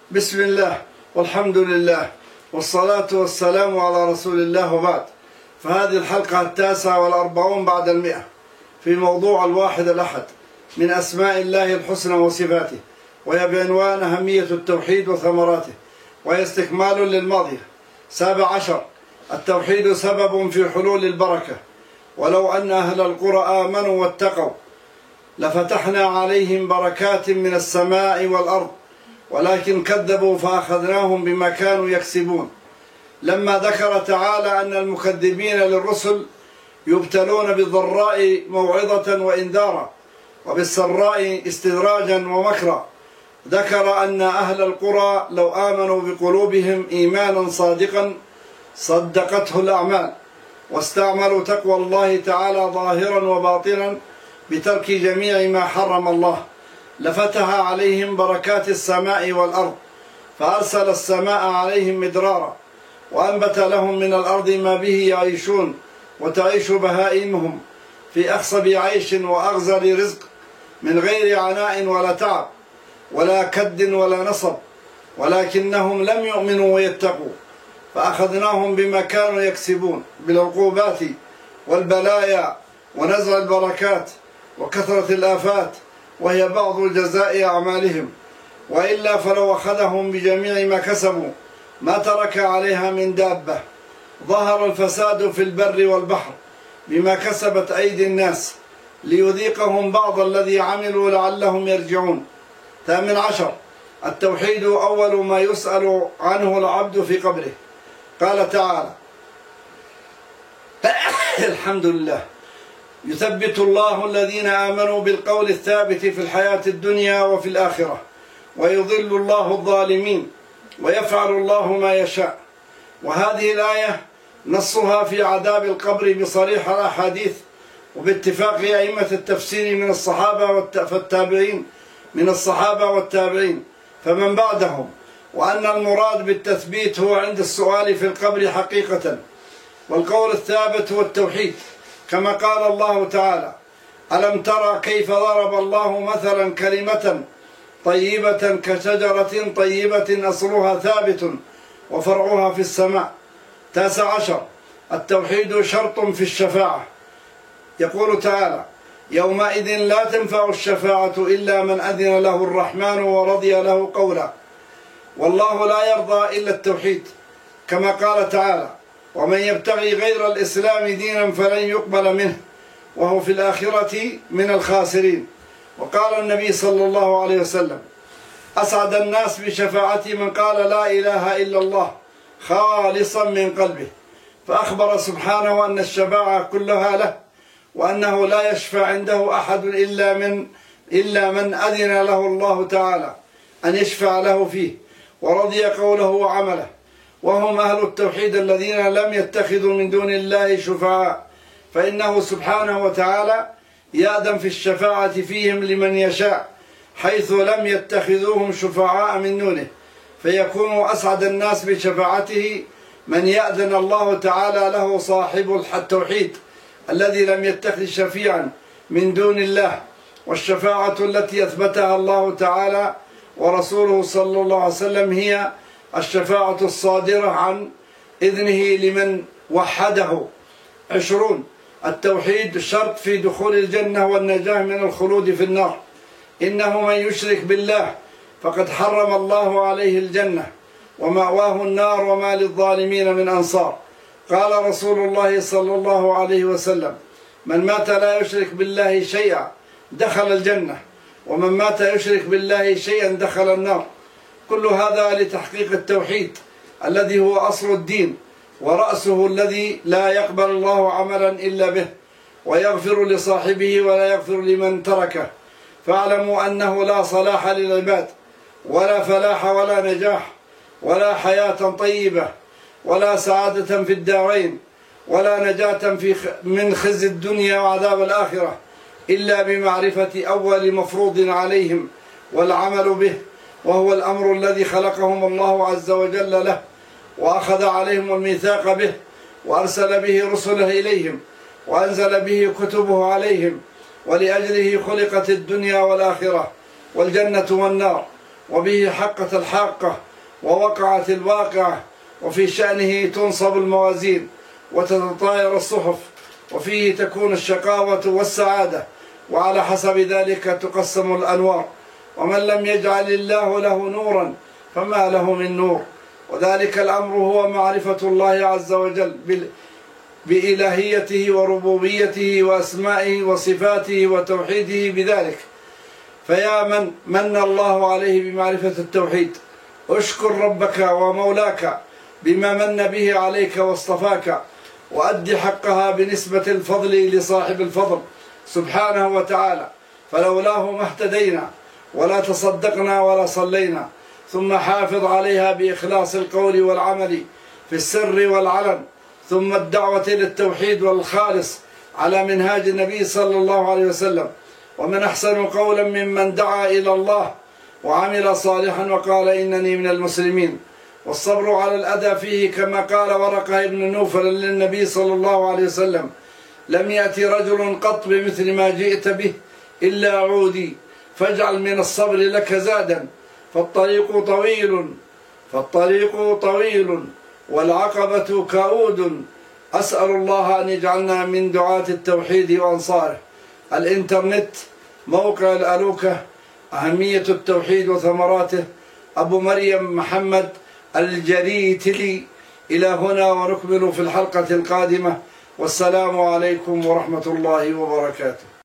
بسم الله والحمد لله والصلاة والسلام على رسول الله وبعد. فهذه الحلقة 49 بعد 100 في موضوع الواحد الأحد من أسماء الله الحسنى وصفاته، وهي بعنوان أهمية التوحيد وثمراته، وهي استكمال للماضية. 17 التوحيد سبب في حلول البركة، ولو أن أهل القرى آمنوا واتقوا لفتحنا عليهم بركات من السماء والأرض ولكن كذبوا فأخذناهم بما كانوا يكسبون. لما ذكر تعالى أن المكذبين للرسل يبتلون بالضراء موعظة وإنذارا وبالسراء استدراجا ومكرا، ذكر أن أهل القرى لو آمنوا بقلوبهم إيمانا صادقا صدقته الأعمال، واستعملوا تقوى الله تعالى ظاهرا وباطنا بترك جميع ما حرم الله، لفتح عليهم بركات السماء والأرض، فأرسل السماء عليهم مدرارا وأنبت لهم من الأرض ما به يعيشون وتعيش بهائمهم في أخصب عيش وأغزر رزق، من غير عناء ولا تعب ولا كد ولا نصب، ولكنهم لم يؤمنوا ويتقوا فأخذناهم بما كانوا يكسبون بالعقوبات والبلايا ونزع البركات وكثرة الآفات، وهي بعض جزاء أعمالهم. وإلا فلو أخذهم بجميع ما كسبوا ما ترك عليها من دابة. ظهر الفساد في البر والبحر بما كسبت أيدي الناس ليذيقهم بعض الذي عملوا لعلهم يرجعون. 18 التوحيد أول ما يسأل عنه العبد في قبره. قال تعالى: الحمد لله يثبت الله الذين آمنوا بالقول الثابت في الحياة الدنيا وفي الآخرة، ويضل الله الظالمين، ويفعل الله ما يشاء. وهذه الآية نصها في عذاب القبر بصريح الأحاديث وباتفاق أئمة التفسير من الصحابة والتابعين فمن بعدهم، وأن المراد بالتثبيت هو عند السؤال في القبر حقيقة. والقول الثابت هو التوحيد، كما قال الله تعالى: ألم ترى كيف ضرب الله مثلا كلمة طيبة كشجرة طيبة أصلها ثابت وفرعها في السماء. 19 التوحيد شرط في الشفاعة. يقول تعالى: يومئذ لا تنفع الشفاعة إلا من أذن له الرحمن ورضي له قولا. والله لا يرضى إلا التوحيد، كما قال تعالى: ومن يبتغي غير الإسلام دينا فلن يقبل منه وهو في الآخرة من الخاسرين. وقال النبي صلى الله عليه وسلم: أسعد الناس بشفاعتي من قال لا إله إلا الله خالصا من قلبه. فأخبر سبحانه أن الشفاعة كلها له، وأنه لا يشفع عنده أحد إلا من أذن له الله تعالى أن يشفع له فيه ورضي قوله وعمله. وهم أهل التوحيد الذين لم يتخذوا من دون الله شفعاء، فإنه سبحانه وتعالى يأذن في الشفاعة فيهم لمن يشاء، حيث لم يتخذوهم شفعاء من دونه، فيكون أسعد الناس بشفاعته من يأذن الله تعالى له صاحب التوحيد الذي لم يتخذ شفيعا من دون الله. والشفاعة التي أثبتها الله تعالى ورسوله صلى الله عليه وسلم هي الشفاعة الصادرة عن إذنه لمن وحده. 20 التوحيد شرط في دخول الجنة والنجاة من الخلود في النار. إنه من يشرك بالله فقد حرم الله عليه الجنة ومأواه النار وما للظالمين من أنصار. قال رسول الله صلى الله عليه وسلم: من مات لا يشرك بالله شيئا دخل الجنة، ومن مات يشرك بالله شيئا دخل النار. كل هذا لتحقيق التوحيد الذي هو أصل الدين ورأسه، الذي لا يقبل الله عملا إلا به، ويغفر لصاحبه ولا يغفر لمن تركه. فاعلموا أنه لا صلاح للعباد ولا فلاح ولا نجاح ولا حياة طيبة ولا سعادة في الدارين ولا نجاة من خزي الدنيا وعذاب الآخرة إلا بمعرفة أول مفروض عليهم والعمل به، وهو الأمر الذي خلقهم الله عز وجل له، وأخذ عليهم الميثاق به، وأرسل به رسله إليهم، وأنزل به كتبه عليهم، ولأجله خلقت الدنيا والآخرة والجنة والنار. وبه حقت الحاقة ووقعت الواقعة، وفي شأنه تنصب الموازين وتتطاير الصحف، وفيه تكون الشقاوة والسعادة، وعلى حسب ذلك تقسم الأنوار. ومن لم يجعل الله له نورا فما له من نور. وذلك الأمر هو معرفة الله عز وجل بإلهيته وربوبيته وأسمائه وصفاته وتوحيده بذلك. فيا من من الله عليه بمعرفة التوحيد، اشكر ربك ومولاك بما من به عليك واصطفاك، وأد حقها بنسبة الفضل لصاحب الفضل سبحانه وتعالى، فلولاه ما اهتدينا ولا تصدقنا ولا صلينا. ثم حافظ عليها بإخلاص القول والعمل في السر والعلن، ثم الدعوة للتوحيد والخالص على منهاج النبي صلى الله عليه وسلم. ومن أحسن قولا ممن دعا إلى الله وعمل صالحا وقال إنني من المسلمين. والصبر على الأذى فيه كما قال ورقة بن نوفل للنبي صلى الله عليه وسلم: لم يأتي رجل قط بمثل ما جئت به إلا عودي، فاجعل من الصبر لك زادا، فالطريق طويل والعقبة كؤود. أسأل الله أن يجعلنا من دعاة التوحيد وأنصاره. الإنترنت، موقع الألوكة، أهمية التوحيد وثمراته، أبو مريم محمد الجريتلي. إلى هنا ونكمل في الحلقة القادمة، والسلام عليكم ورحمة الله وبركاته.